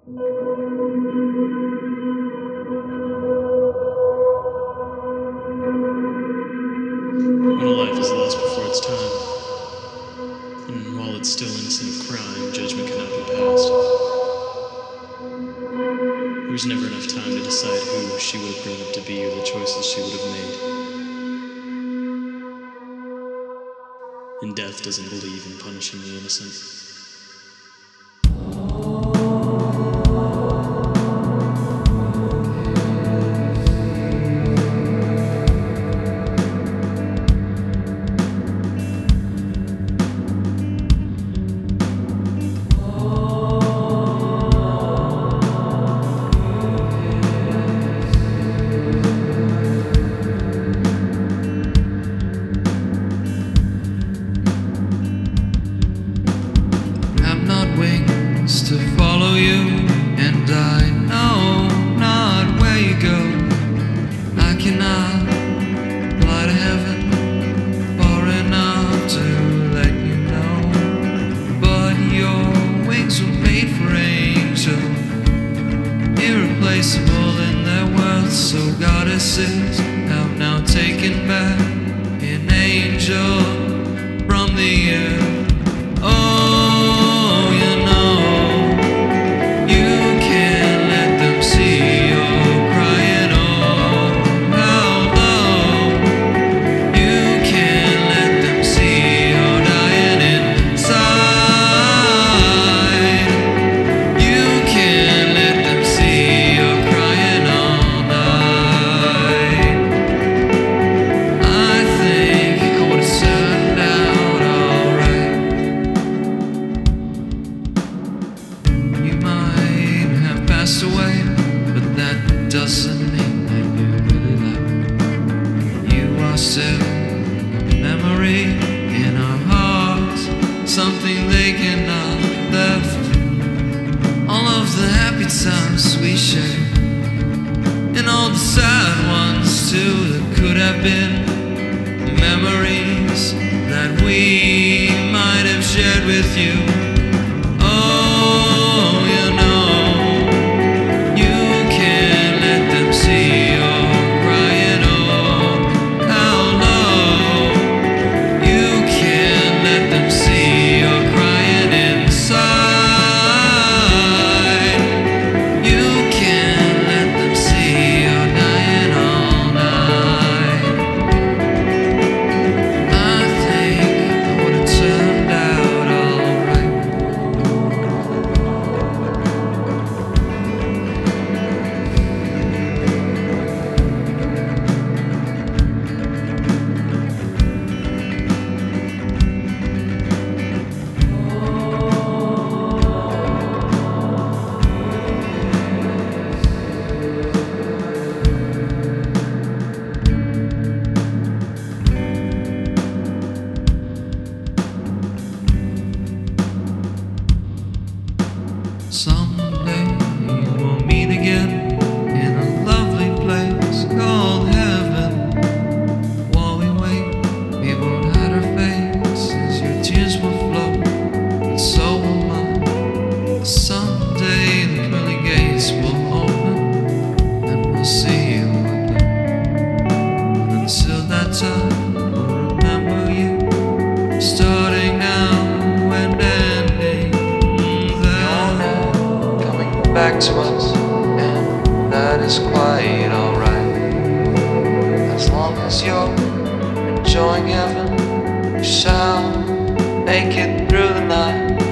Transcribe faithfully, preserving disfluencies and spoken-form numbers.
When a life is lost before its time, and while it's still innocent of crime, judgment cannot be passed. There's never enough time to decide who she would have grown up to be or the choices she would have made. And death doesn't believe in punishing the innocent. Wings to follow you, and I know not where you go. I cannot fly to heaven far enough to let you know, but your wings were made for angels, irreplaceable in their world. So goddesses have now taken back an angel from the earth. Oh, away, but that doesn't mean that you really left. You are still a memory in our hearts, something they cannot left. All of the happy times we shared, and all the sad ones too that could have been memories that we might have shared with you. Oh, you know, someday we'll meet again in a lovely place called heaven. While we wait, we won't hide our faces. Your tears will flow, and so will mine. Someday the pearly gates will open, and we'll see you again. And until that time, we'll remember you, starting now and ending back to us, and that is quite alright. As long as you're enjoying heaven, we shall make it through the night.